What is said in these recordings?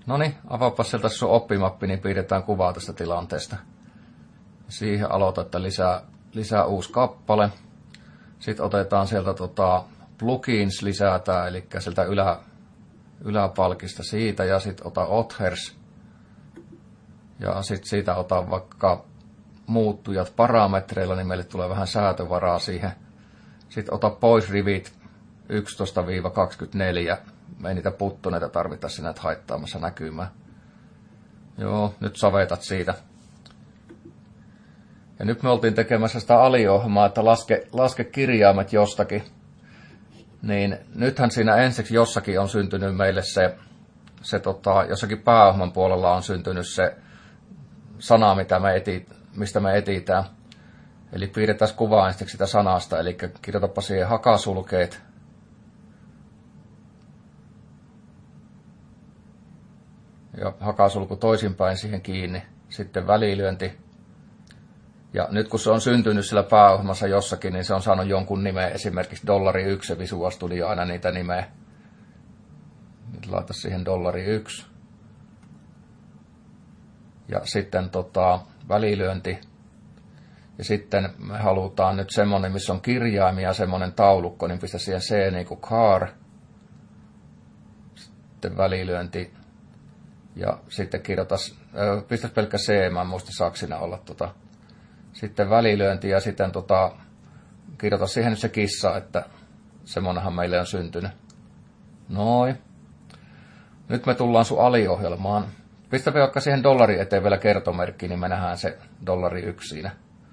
Noniin, avaapa sieltä sun oppimappi, niin piirretään kuvaa tästä tilanteesta. Siihen aloita, että lisää uusi kappale. Sitten otetaan sieltä plugins lisätään, eli sieltä yläpalkista siitä, ja sitten ota authors. Ja sitten siitä ota vaikka muuttujat parametreilla, niin meille tulee vähän säätövaraa siihen. Sitten ota pois rivit 11-24. Me ei niitä puttoneita tarvita sinä, että haittaamassa näkymään. Joo, nyt savetat siitä. Ja nyt me oltiin tekemässä sitä aliohjelmaa, että laske kirjaimet jostakin. Niin nythän siinä ensiksi jossakin on syntynyt meille se jossakin pääohjelman puolella on syntynyt se sana, mistä me etitään. Eli piirretään kuvaa ensiksi sitä sanasta, eli kirjoitapa siihen hakasulkeet. Ja hakasulku toisinpäin siihen kiinni. Sitten välilyönti. Ja nyt kun se on syntynyt sillä pääohjelmassa jossakin, niin se on saanut jonkun nimen, esimerkiksi $1, se Visual Studio aina niitä nimeä. Nyt laita siihen $1. Ja sitten välilyönti. Ja sitten me halutaan nyt semmonen, missä on kirjaimia, semmonen taulukko, niin pistä siihen C niin kuin car. Sitten välilyönti. Ja sitten pistä pelkkä C, mä en muista saako siinä olla Sitten välilyönti ja sitten kirjoita siihen nyt se kissa, että semmonenhan meille on syntynyt. Noin. Nyt me tullaan sun aliohjelmaan. Pistä vaikka siihen $1 eteen vielä kertomerkki, niin me nähdään se $1 siinä.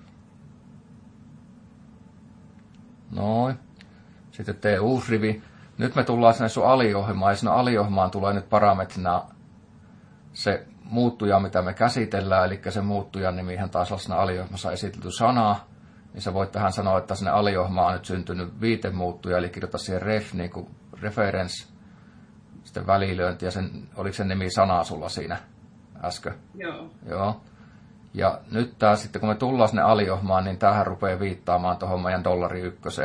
Noin. Sitten tee uusi rivi. Nyt me tullaan sinne sun aliohjelmaan, ja sinne aliohjelmaan tulee nyt parametrina se muuttuja, mitä me käsitellään, eli se muuttujan nimihän taas on siinä aliohjelmassa esitelty sanaa, niin sä voit tähän sanoa, että sinne aliohjelmaan on nyt syntynyt viitemuuttuja, eli kirjoita siihen ref, niin kuin reference, sitten välilyönti, ja oliko sen nimi sanaa sulla siinä äsken? Joo. Ja nyt tää sitten, kun me tullaan sinne aliohjelmaan, niin tämähän rupeaa viittaamaan tuohon meidän $1.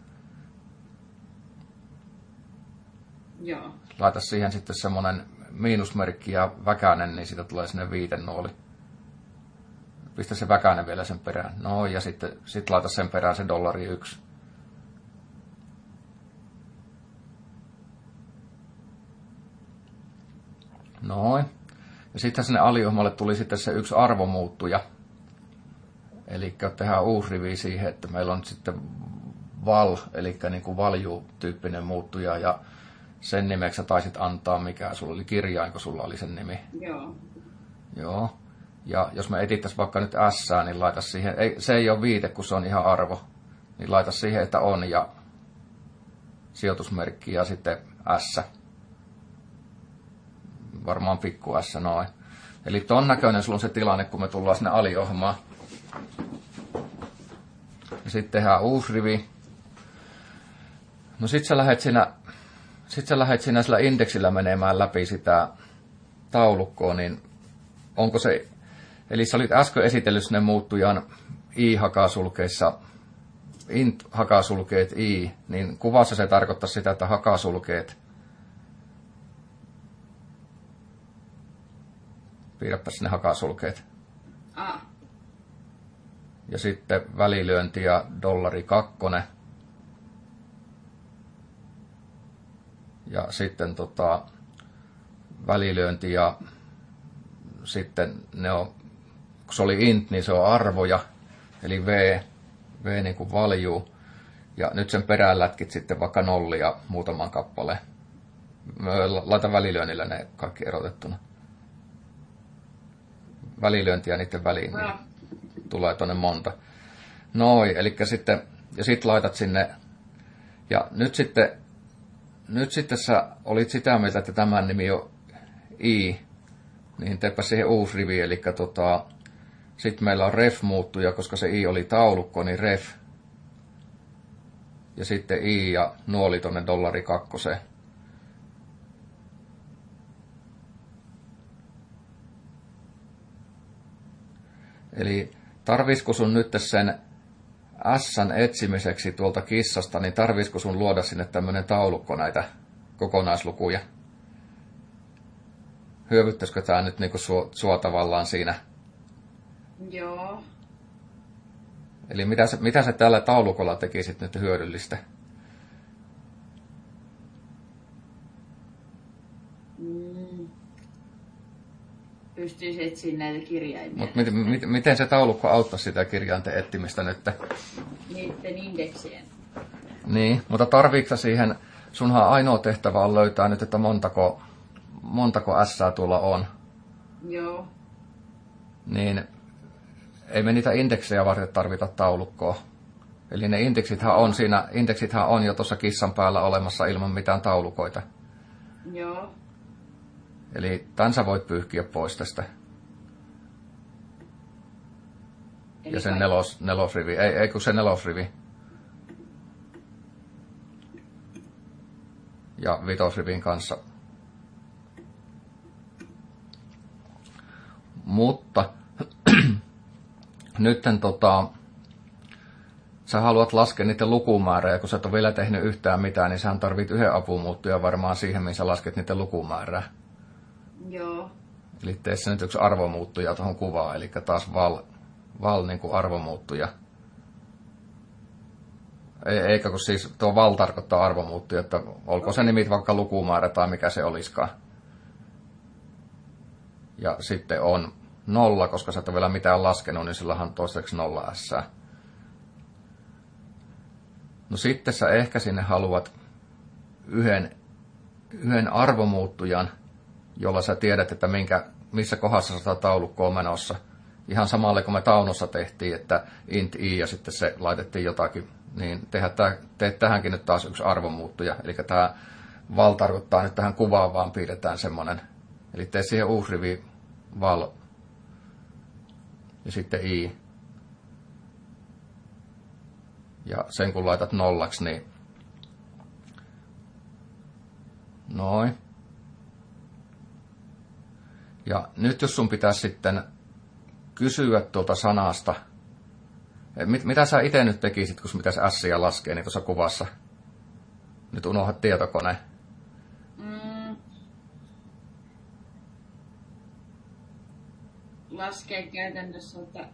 Joo. Laita siihen sitten semmonen miinusmerkki ja väkänen, niin siitä tulee sinne viitenuoli. Pistä se väkänen vielä sen perään. No ja sitten laita sen perään se $1. Noin. Ja sitten sinne aliohjelmalle tuli sitten se yksi arvomuuttuja. Eli tehdään uusi rivi siihen, että meillä on sitten val, eli niin kuin value-tyyppinen muuttuja, ja sen nimeksi sä taisit antaa, mikä sulla oli kirjain, kun sulla oli sen nimi. Joo. Ja jos me etittäisiin vaikka nyt S, niin laita siihen, se ei ole viite, kun se on ihan arvo. Niin laita siihen, että on ja sijoitusmerkki ja sitten S. Varmaan pikku S, noin. Eli ton näköinen sulla on se tilanne, kun me tullaan sinne aliohjelmaan. Ja sitten tehdään uusi rivi. No sit sä lähet siinä sillä indeksillä menemään läpi sitä taulukkoa, niin onko se, eli sä olit äsken esitellyt sinne muuttujan i-hakasulkeissa, int-hakasulkeet i, niin kuvassa se tarkoittaa sitä, että hakasulkeet, piirräpä sinne hakasulkeet. Ja sitten välilyönti ja $2. Ja sitten välilyönti ja sitten ne on, kun se oli int, niin se on arvoja, eli v niin kuin value. Ja nyt sen perään lätkit sitten vaikka nollia muutaman kappaleen. Laita välilyönnillä ne kaikki erotettuna. Välilyöntiä niiden väliin, niin tulee tonne monta. Noin, eli sitten, ja sitten laitat sinne, ja nyt sitten sä olit sitä mieltä, että tämän nimi on i, niin teepä siihen uusi rivi, eli sitten meillä on ref-muuttuja, koska se i oli taulukko, niin ref, ja sitten i ja nuoli tonne $2. Eli tarvisiko sun nyt sen S:n etsimiseksi tuolta kissasta, niin tarvisiko sun luoda sinne tämmönen taulukko näitä kokonaislukuja? hyövyttäisikö tämä nyt niinku sua tavallaan siinä? Joo. Eli mitä sä tällä taulukolla tekisit nyt hyödyllistä? Pystyisi etsiä näitä kirjaimia. Mutta miten se taulukko auttaisi sitä kirjainten etsimistä nyt? Niiden indeksien. Niin, mutta tarviiko siihen, sunhan ainoa tehtävä on löytää nyt, että montako S tuolla on. Joo. Niin ei me niitä indeksejä varten tarvita taulukkoa. Eli ne indeksithän on jo tuossa kissan päällä olemassa ilman mitään taulukoita. Joo. Eli tämän sä voit pyyhkiä pois tästä. Eli ja sen nelosrivi. Ei kun se nelosrivi. Ja vitosrivin kanssa. Mutta nytten sä haluat laskea niiden lukumäärää, ja kun sä et ole vielä tehnyt yhtään mitään, niin sä tarvit yhden apumuuttujan varmaan siihen, missä lasket niiden lukumäärää. Joo. Eli tee se nyt yksi arvomuuttuja tuohon kuvaan, eli taas val niin kuin arvomuuttuja. Eikä kun siis tuo val tarkoittaa arvomuuttuja, että olko se nimi vaikka lukumäärä tai mikä se olisikaan. Ja sitten on 0, koska sä et ole vielä mitään laskenut, niin sillähän on toistaiseksi 0 S. No sitten sä ehkä sinne haluat yhden arvomuuttujan, jolla sä tiedät, että missä kohdassa sitä taulukkoa on menossa. Ihan samalle kuin me Taunossa tehtiin, että int i ja sitten se laitettiin jotakin, niin teet tähänkin nyt taas yksi arvomuuttuja. Eli tämä val tarkoittaa nyt tähän kuvaan vaan piirretään semmoinen. Eli tee siihen uusi rivi val ja sitten i. Ja sen kun laitat nollaksi, niin noin. Ja nyt jos sun pitäisi sitten kysyä tuolta sanasta, mitä sä itse nyt tekisit, kun pitäisi ässiä laskea niin tuossa kuvassa? Nyt unohdat tietokone. Laskee käytännössä, että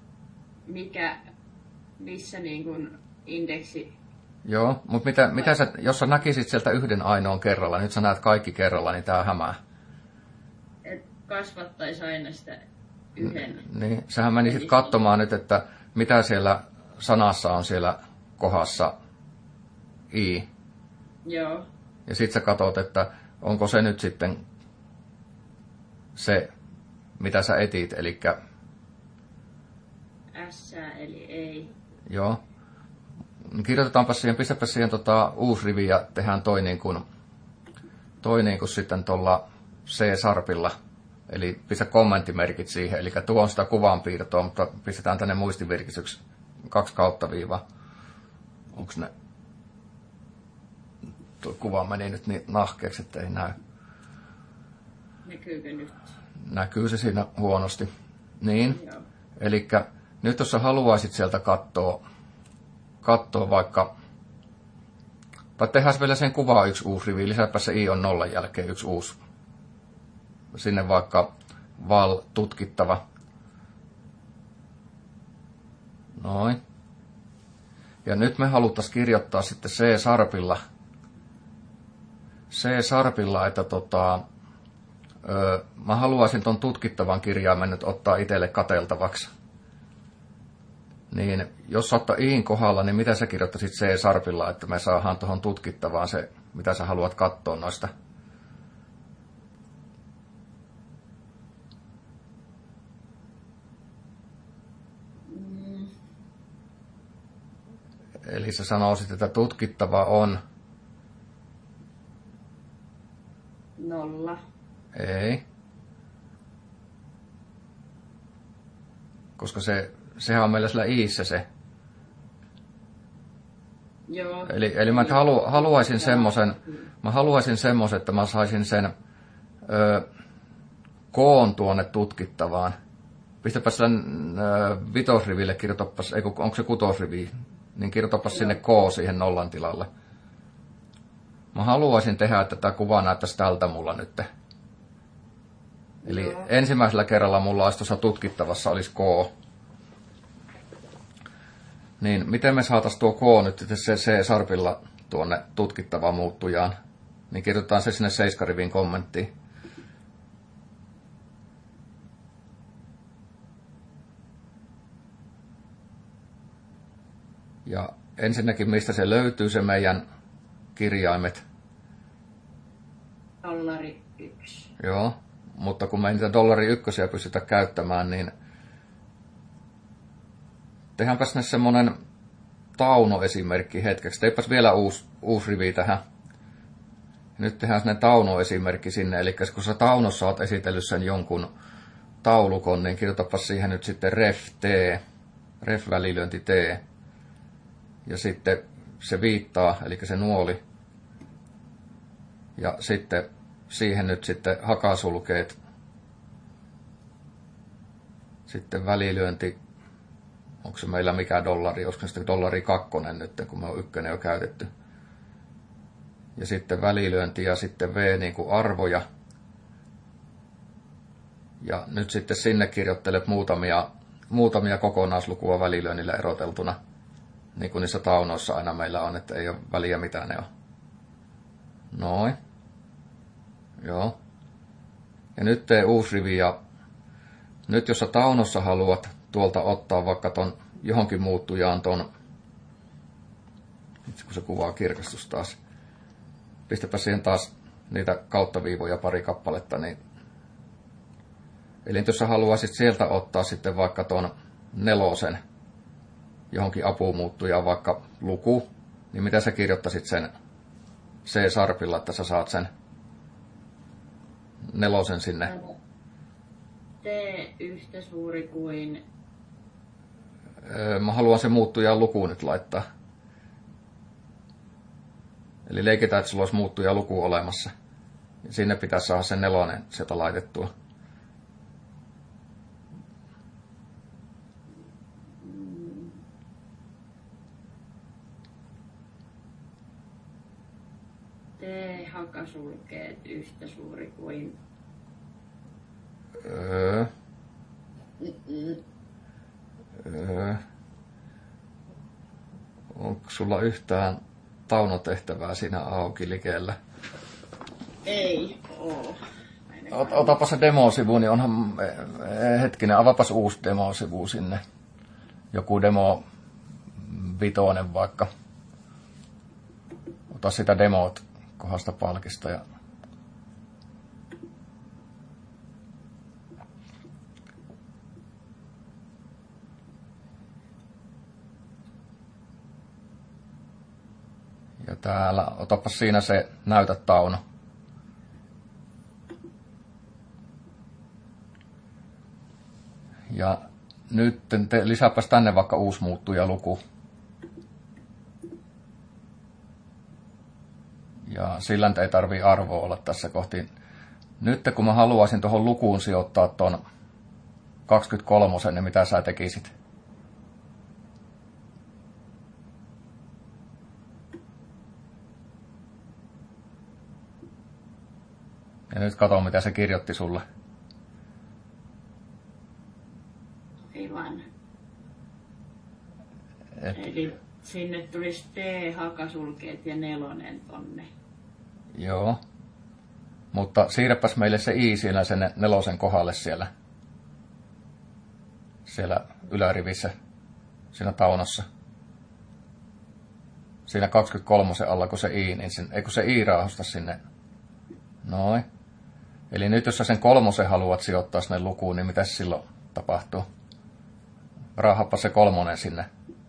missä niin kuin indeksi. Joo, mutta mitä sä, jos sä näkisit sieltä yhden ainoan kerralla, nyt sä näet kaikki kerralla, niin tää hämää. Et kasvattaisi aina sitä yhden. Niin, sähän menisit katsomaan nyt, että mitä siellä sanassa on siellä kohdassa i. Joo. Ja sit sä katot, että onko se nyt sitten se, mitä sä etit, eli S eli ei. joo. Kirjoitetaanpa siihen, pistäpä siihen uusi rivi ja tehdään toi niin kuin sitten tuolla C-sarpilla. Eli pistä kommenttimerkit siihen, eli tuo on sitä kuvanpiirtoa, mutta pistetään tänne muistivirkistyksi 2 kautta-viiva. Onks ne? Tuo kuva meni nyt niin nahkeaksi, että ei näy. Näkyykö nyt? Näkyy se siinä huonosti. Niin. Joo. Eli nyt jos sä haluaisit sieltä katsoa vaikka, tai tehdään vielä sen kuvaan yksi uusi rivi, lisääpä se i on 0 jälkeen yksi uusi. Sinne vaikka val tutkittava. Noin. Ja nyt me haluttaisiin kirjoittaa sitten C-sarpilla, että mä haluaisin ton tutkittavan kirjaimen nyt ottaa itselle kateltavaksi. Niin jos ottaa iin kohdalla, niin mitä sä kirjoittaisit C-sarpilla, että me saadaan tuohon tutkittavaan se, mitä sä haluat katsoa noista. Eli sä sanoisit, että tutkittava on 0. Ei. Koska sehän on meillä sillä iissä se. Joo. Eli mä haluaisin semmoisen, että mä saisin sen koon tuonne tutkittavaan. Pistäpä sen vitosriville, kirjoitapas, onko se kutosrivi, niin kirjoitapas sinne K siihen nollan tilalle. Mä haluaisin tehdä, että tämä kuva näyttäisi tältä mulla nyt. Eli Joo. ensimmäisellä kerralla mulla olisi tuossa tutkittavassa olisi K. Niin miten me saataisiin tuo K nyt se C-sarpilla tuonne tutkittavaan muuttujaan? Niin kirjoitetaan se sinne 7-rivin kommenttiin. Ja ensinnäkin, mistä se löytyy, se meidän kirjaimet. $1. Joo, mutta kun me ei niitä $1 pystytä käyttämään, niin tehdäänpäs ne semmonen Tauno-esimerkki hetkeksi. Teipäs vielä uusi rivi tähän. Nyt tehdään semmonen Tauno-esimerkki sinne. Eli kun sä Taunossa oot esitellyt sen jonkun taulukon, niin kirjoitapas siihen nyt sitten ref-välilyönti T. Ja sitten se viittaa, eli se nuoli. Ja sitten siihen nyt sitten hakasulkeet. Sitten välilyönti. Onko se meillä mikä dollari? Olisiko se sitten $2 nyt, kun me on 1 jo käytetty. Ja sitten välilyönti ja sitten V niin kuin arvoja. Ja nyt sitten sinne kirjoittelet muutamia kokonaislukua välilyönnillä eroteltuna. Niin kuin niissä taunoissa aina meillä on, että ei ole väliä mitä ne on. Noin. Joo. Ja nyt tee uusi rivi ja nyt jos sä taunossa haluat tuolta ottaa vaikka ton johonkin muuttujaan ton, itse kun se kuvaa kirkastus taas, pistäpä siihen taas niitä kauttaviivoja pari kappaletta, niin eli jos sä haluaisit sieltä ottaa sitten vaikka ton 4 johonkin apumuuttujaan, vaikka luku, niin mitä sä kirjoittaisit sen C-sarpilla, että sä saat sen 4 sinne? T yhtä suuri kuin... Mä haluan sen muuttujan lukuun nyt laittaa. Eli leikitään, että sulla olisi muuttuja luku olemassa. Ja sinne pitäisi saada sen 4 sieltä laitettua. T-hakasulkeet yhtä suuri kuin... Onko sulla yhtään taunotehtävää siinä auki likellä? Ei oo. Otapa se demosivu, niin onhan hetkinen, avapas uusi demosivu sinne. Joku demo 5 vaikka. Ota sitä demot kohdasta palkista ja ja täällä, otapas siinä se näytä tauno. Ja nyt lisääpäs tänne vaikka uusi muuttuja luku. Ja sillä ei tarvii arvoa olla tässä kohti. Nyt kun mä haluaisin tuohon lukuun sijoittaa ton 23, niin mitä sä tekisit? Ja nyt katso, mitä se kirjoitti sulle. Aivan. Eli sinne tulisi T-hakasulkeet ja 4 tonne. Joo. Mutta siirräpäs meille se I siellä sen 4 kohdalle siellä. Siellä ylärivissä. Siinä taunossa. Siinä 23 alla, kun se I, niin eikö se I raahosta sinne? Noin. Eli nyt jos sä sen 3 haluat sijoittaa sinne lukuun, niin mitä silloin tapahtuu? Raahappa se 3 sinne.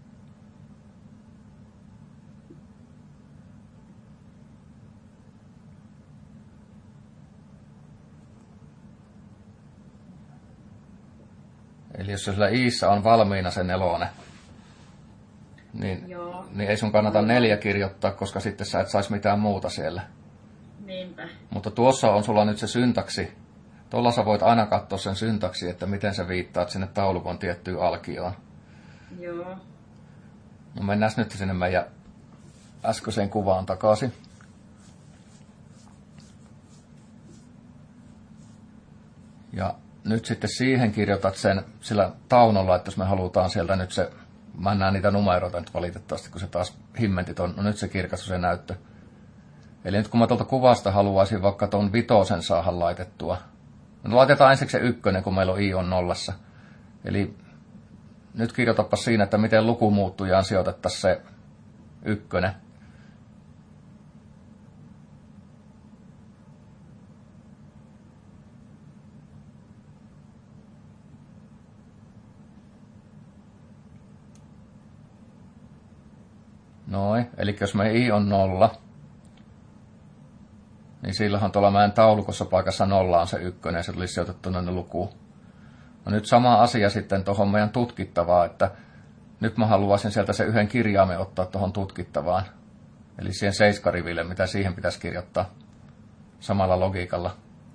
Eli jos sillä Iissä on valmiina se 4, niin ei sun kannata 4 kirjoittaa, koska sitten sä et saisi mitään muuta siellä. Niinpä. Mutta tuossa on sulla nyt se syntaksi. Tuolla sä voit aina katsoa sen syntaksi, että miten sä viittaat sinne taulukon tiettyyn alkioon. Joo. No mennään nyt sinne meidän äskeiseen kuvaan takaisin. Ja nyt sitten siihen kirjoitat sen sillä taunolla, että jos me halutaan sieltä nyt se, mä en näe niitä numeroita nyt valitettavasti, kun se taas himmentit on, no nyt se kirkastui se näyttö. Eli nyt kun mä tuolta kuvasta haluaisin vaikka tuon 5 saada laitettua, no laitetaan ensiksi se 1, kun meillä on i on 0. Eli nyt kirjoitapa siinä, että miten lukumuuttujaan sijoitettaisiin se 1. Noin, eli jos me i on 0, niin silloinhan tuolla meidän taulukossa paikassa 0 on se 1, ja se tulisi sijoitettu noin lukuun. No nyt sama asia sitten tuohon meidän tutkittavaan, että nyt mä haluaisin sieltä se 1 kirjaimen ottaa tuohon tutkittavaan. Eli siihen 7-riville, mitä siihen pitäisi kirjoittaa samalla logiikalla.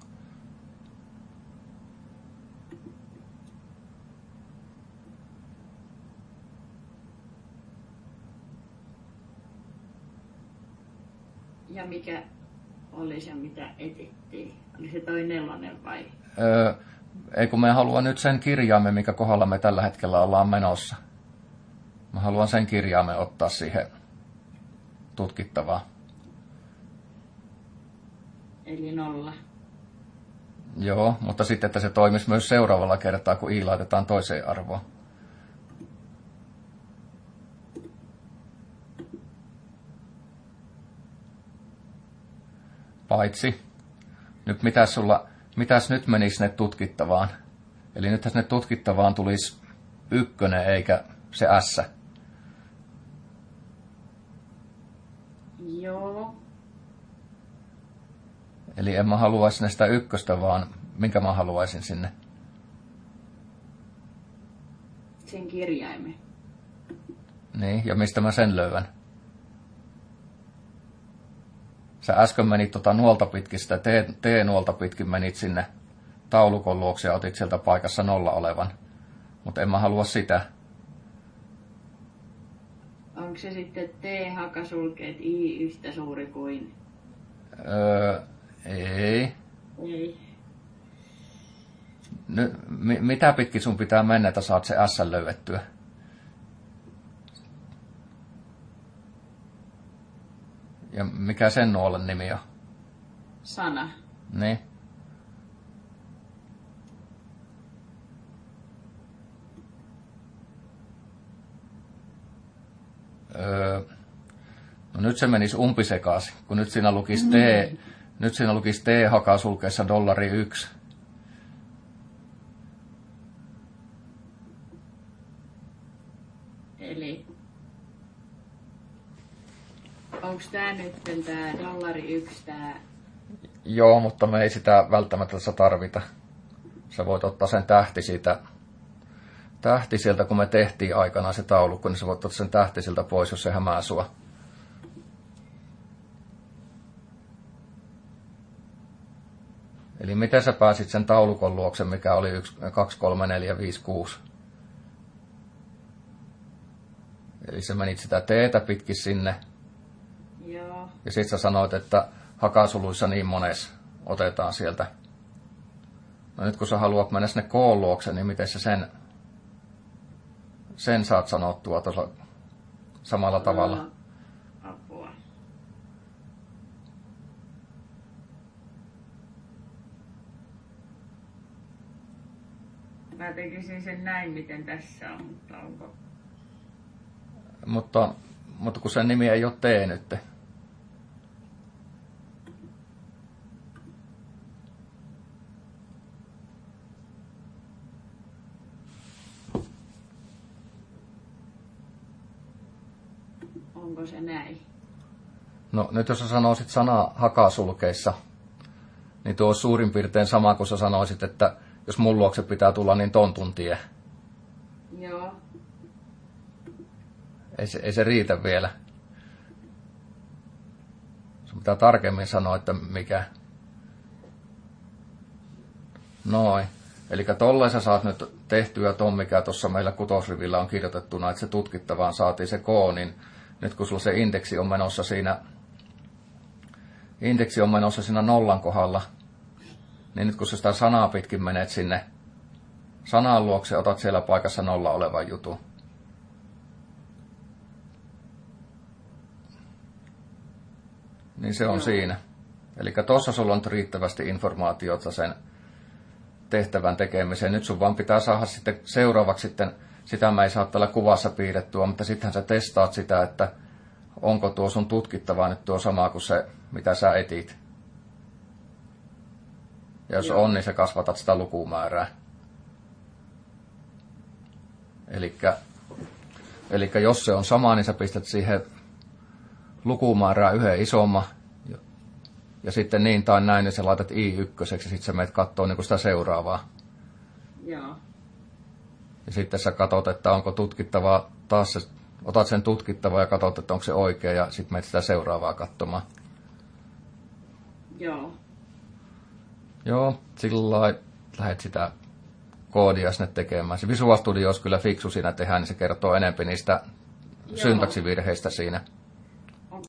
Ja mikä oli se, mitä etittiin? Oli se toi 4 vai? Ei kun me haluan nyt sen kirjaimen, mikä kohdalla me tällä hetkellä ollaan menossa. Mä haluan sen kirjaimen ottaa siihen tutkittavaan. Eli 0. Joo, mutta sitten, että se toimisi myös seuraavalla kertaa, kun i laitetaan toiseen arvoon. Paitsi, nyt mitäs nyt menisi sinne tutkittavaan? Eli nythän sinne tutkittavaan tulisi 1 eikä se S. Joo. Eli en mä haluaisi sinne sitä 1, vaan minkä mä haluaisin sinne? Sen kirjaimen. Niin, ja mistä mä sen löydän? Sä äsken menit nuolta pitkin, sitä T-nuolta pitkin menit sinne taulukon luokse ja otit sieltä paikassa 0 olevan. Mutta en mä halua sitä. Onko se sitten T-hakasulkeet I yhtä suuri kuin? Ei. Ei. Mitä pitkin sun pitää mennä, että saat se S löydettyä? Ja mikä sen nuolen nimi on? Sana. Niin. No nyt se menisi umpisekaisin, kun nyt siinä lukisi T-hakasulkeessa $1. Eli onko tämä nyt tämä $1 tämä? Joo, mutta me ei sitä välttämättä tässä tarvita. Sä voit ottaa sen tähti sieltä, kun me tehtiin aikanaan se taulukko, niin sä voit ottaa sen tähti sieltä pois, jos se hämää sua. Eli miten sä pääsit sen taulukon luokse, mikä oli 1, 2, 3, 4, 5, 6? Eli sä menit sitä teetä pitkin sinne. Joo. Ja sit sä sanoit, että hakasuluissa niin mones otetaan sieltä. No nyt kun sä haluat mennä sinne koon luokse, niin miten sä sen saat sanottua tuolla samalla tavalla? Apua. Mä tekisin sen näin, miten tässä on, mutta onko? Mutta kun sen nimi ei ole T nyt. Onko se näin? No nyt jos sä sanoisit sana hakasulkeissa, niin tuo on suurin piirtein sama kuin sä sanoisit, että jos mun luokse pitää tulla, niin tontun tie. Joo. Ei se riitä vielä. Sun pitää tarkemmin sanoa, että mikä. Noin. Eli tolleen sä saat nyt tehtyä ton, mikä tuossa meillä kutosrivillä on kirjoitettuna, että se tutkittavaan saatiin se K, niin nyt kun sulla se indeksi on menossa siinä 0 kohdalla, niin nyt kun sä sitä sanaa pitkin menet sinne sanan luokse, otat siellä paikassa 0 olevan jutun. Niin se on siinä. Eli tuossa sulla on riittävästi informaatiota sen tehtävän tekemiseen. Nyt sun vaan pitää saada sitten seuraavaksi sitten, sitä mä ei saa tällä kuvassa piirrettyä, mutta sittenhän sä testaat sitä, että onko tuo sun tutkittava nyt tuo sama kuin se, mitä sä etit. Ja jos on, niin sä kasvatat sitä lukumäärää. Elikkä jos se on sama, niin sä pistät siihen lukumäärää yhden isomman. Ja sitten niin tai näin, niin sä laitat I1 ja sitten sä menet kattoo niin sitä seuraavaa. Joo. Ja sitten sä katot, että onko tutkittavaa, taas otat sen tutkittavaa ja katot, että onko se oikea ja sitten menet sitä seuraavaa katsomaan. Joo. Joo, sillä lailla lähdet sitä koodia sinne tekemään. Se Visual Studio olisi kyllä fiksu siinä tehdä, niin se kertoo enemmän niistä syntaksivirheistä siinä.